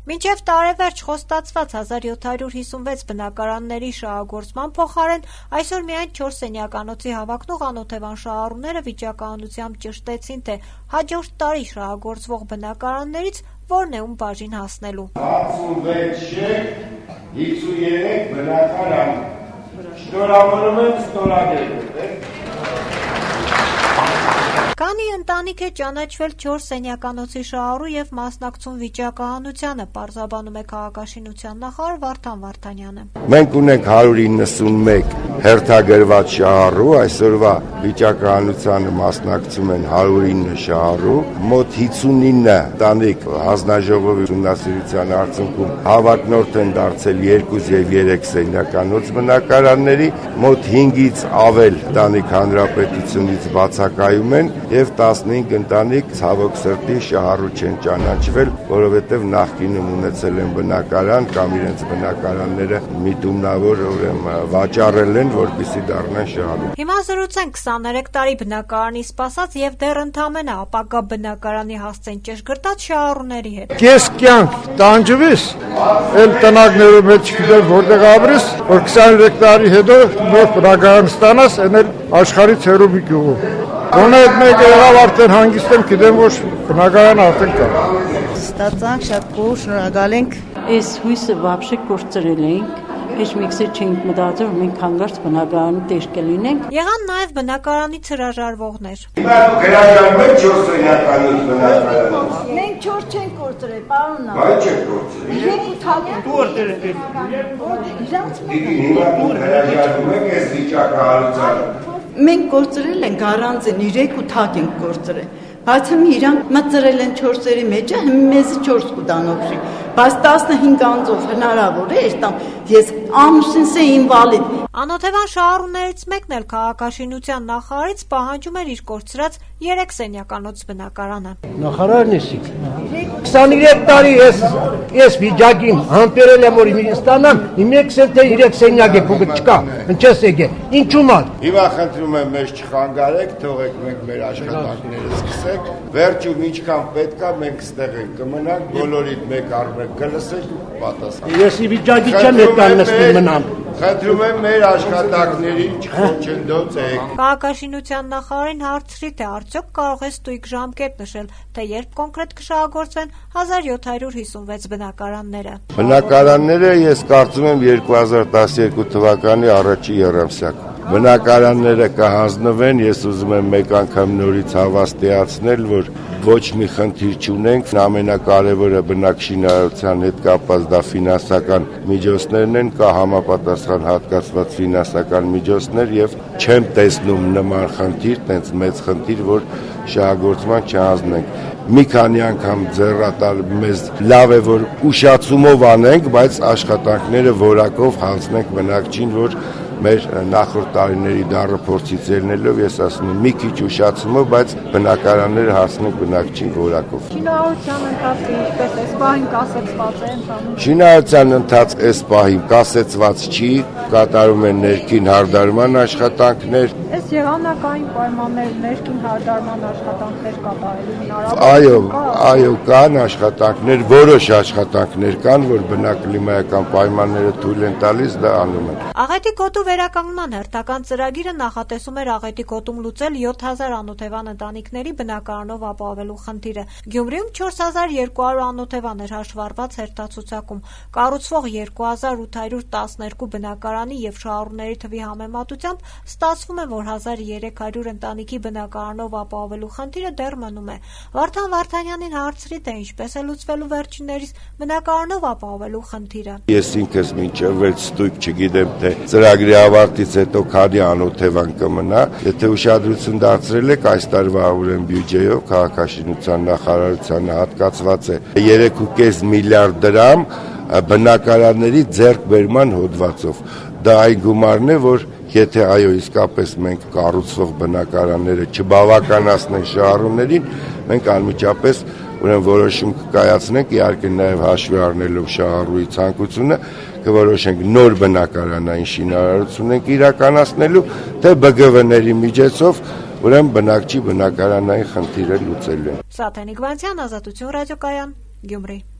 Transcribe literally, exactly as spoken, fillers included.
Մինչև տարեվերջ խոստացված հազար յոթ հարյուր հիսունվեց բնակարանների շահագործման փոխարեն այսօր միայն չորս սենյականոցի հավակնող անօթևան շահառուները վիճակահանությամբ ճշտեցին, թե հաջորդ տարի շահագործվող բնակարաններից որն է ում բաժին հասնելու։ հիսունվեց շեկ, հիսունյոթ բնակարան, շնորհավորում եմ ստորագրել։ Քանի ընտանիք է ճանաչվել չորս սենյականոցի շահառու եւ մասնակցում վիճակահանությանը, պարզաբանում է քաղաքաշինության նախարար Վարդան Վարդանյանը։ Մենք ունենք հարյուր իննսունմեկ հերթագրված շահառու, այսօրվա վիճակահանությանը մասնակցում են հարյուր ինը շահառու, մոտ հիսունինը ընտանիք հանձնաժողովի ուսումնասիրության արդյունքում հավակնորդ են դարձել երկու եւ երեք սենյականոց բնակարանների, մոտ հինգից ավել ընտանիք հանրապետությունից բացակայում են եւ տասնհինգ ընտանիք ցավոք սրտի շահառու չեն ճանաչվել, որովհետեւ նախկինում ունեցել են բնակարան կամ իրենց բնակարանները միտումնավոր ուրեմն վաճառել են, որպեսզի դառնան շահառու։ Հիմա զրուցենք քսաներեք տարի բնակարանի սպասած եւ դեռ ընդամենը ապագա բնակարանի հասցեն ճշգրտած շահառուների հետ։ Կես կյանք տանջվես, էլ տնագներում հետ չգիտեմ որտեղ ապրես, որ քսաներեք տարի հետո նոր բնակարան ստանաս, այն էլ աշխարհից հեռու մի գյուղում։ Գոնե այդ մեկը եղավ արդեն հանգիստ եմ, գիտեմ որ բնակարան արդեն կա։ Ստացանք, շատ գոհ, շնորհակալ ենք։ Այս հույսը вообще կորցրել ենք, ոչ միքսը չենք մտածել, որ մենք հանգարց բնակարանի տեր կլինենք։ Եղան նաև բնակարանից հրաժարվողներ։ Հիմա դուք հրաժարվում եք չորս սենյականոց բնակարանից։ Մենք չորս չենք կորցրել, պարոն։ Բայց չեք կորցրել։ Մենք ութակ կորցրել ենք։ Հիմա դուք հրաժարվում եք այս վիճակահանությանը։ Մենք կորցրել ենք առանձին երեք ութակ ենք կորցրել։ Բայց հիմա իրանք մտցրել են չորսերի մեջը, հիմա մեզի չորս կտան օգնի։ Բայց տասնհինգ անձով հնարավոր է, այստամ ես ամուսինս եմ ինվալիդ։ Անօթևան շահառուներից մեկն էլ քաղաքաշինության նախարարից պահանջում էր իր կորցրած երեք սենյականոց բնակարանը։ Նախարարն էսիկ։ քսաներեք տարի ես ես վիճակին համբերել եմ որ ստանամ, իմեքս էլ թե երեք սենյակ է փուկը չկա, ինչես եկե։ Ինչու՞ մալ։ Հիմա խնդրում եմ մեզ չխանգարեք, թողեք մենք մեր աշխատանքները սկսենք։ Վերջում ինչքան պետք է մենք ստեղ ենք կմնանք, բոլորիդ մեկ առ մեկ կլսենք պատասխան։ Ես ի վիճակի չեմ այդքան նստում մնամ։ Խնդրում եմ մեր աշխատանքներին չխոչընդոտեք։ Քաղաքաշինության նախարարին հարցրի, թե արդյոք կարող է ստույգ ժամկետ նշել, թե երբ կոնկրետ կշահագործվեն հազար յոթ հարյուր հիսունվեց բնակարանները։ Բնակարանները ես կարծում եմ երկու հազար տասներկու թվականի առաջի եռամսյակ։ Բնակարանները կհանձնվեն, ես ուզում եմ մեկ անգամ նորից հավաստիացնել, որ ոչ մի խնդիր չունենք, ամենակարևորը բնակչության հետ կապված դա ֆինանսական միջոցներն են, կա համապատասխան հատկացված ֆինանսական միջոցներ եւ չեմ տեսնում նման խնդիր, տենց մեծ խնդիր, որ շահագործման չհանձնենք։ Մի քանի անգամ ձեռատար մեզ լավ է որ ուշացումով անենք, բայց աշխատանքները որակով հանձնենք բնակչին, որ մեր նախորդ տարիների դառը փորձից ելնելով ես ասում եմ մի քիչ ուշացումով, բայց բնակարանները հասնենք բնակչին որակով։ Շինարարության ընթացքը ինչպես է, սպահին կասեցված է ընդհանուր։ Շինարարության ընթացքը այս պահին կասեցված չի, կատարում են ներքին հարդարման աշխատանքներ։ Այս եղանակային պայմաններ ներքին հարդարման աշխատանքներ կատարելու հնարավորություն։ Այո, այո, կան աշխատանքներ, որոշ աշխատանքներ կան, որ բնակլիմայական պայմանները թույլ են տալիս, դա անում են։ Աղետի գոտու վերականգնման հերթական ծրագիրը նախատեսում էր Աղետի գոտում լուծել յոթ հազար անօթևան ընտանիքների բնակարանով ապահովելու խնդիրը։ Գյումրիում չորս հազար երկու հարյուր անօթևան էր հաշվառված հերթացուցակում։ Կառուցվող երկու հազար ութ հարյուր տասներկու բնակարանի եւ շահառուների թվի համեմատությամբ ստացվում է, որ հազար երեք հարյուր ընտանիքի բնակարանով ապահովելու խնդիրը դեռ մնում է։ Վարդան Վարդանյանին հարցրի, թե ինչպես է լուծվելու վերջիններիս բնակարանով ապահովելու խնդիրը։ Ես ինքս մինչև վերջ ստույգ չգիտեմ, թե ծրագրի ավարտից հետո քանի անօթևան կմնա, եթե ուշադրություն դարձրել եք այս տարվա ուրեմն բյուջեով քաղաքաշինության նախարարությանը հատկացված է երեք ու կես միլիարդ դրամ բնակարանների ձեռքբերման հոդվածով։ Դա այն գումարն է, որ եթե այո իսկապես մենք կառուցվող բնակարանները չբավականացնեն շահառուներին, մենք անմիջապես ուրեմն որոշում կկայացնենք, իհարկե նաև հաշվի առնելով շահառուի ցանկությունը, կորոշենք նոր բնակարանային շինարարություն ենք իրականացնելու, թե B G V-ների միջոցով ուրեմն բնակչի բնակարանային խնդիրը լուծելու։ Սաթենիկ Վանցյան, Ազատություն ռադիոկայան, Գյումրի։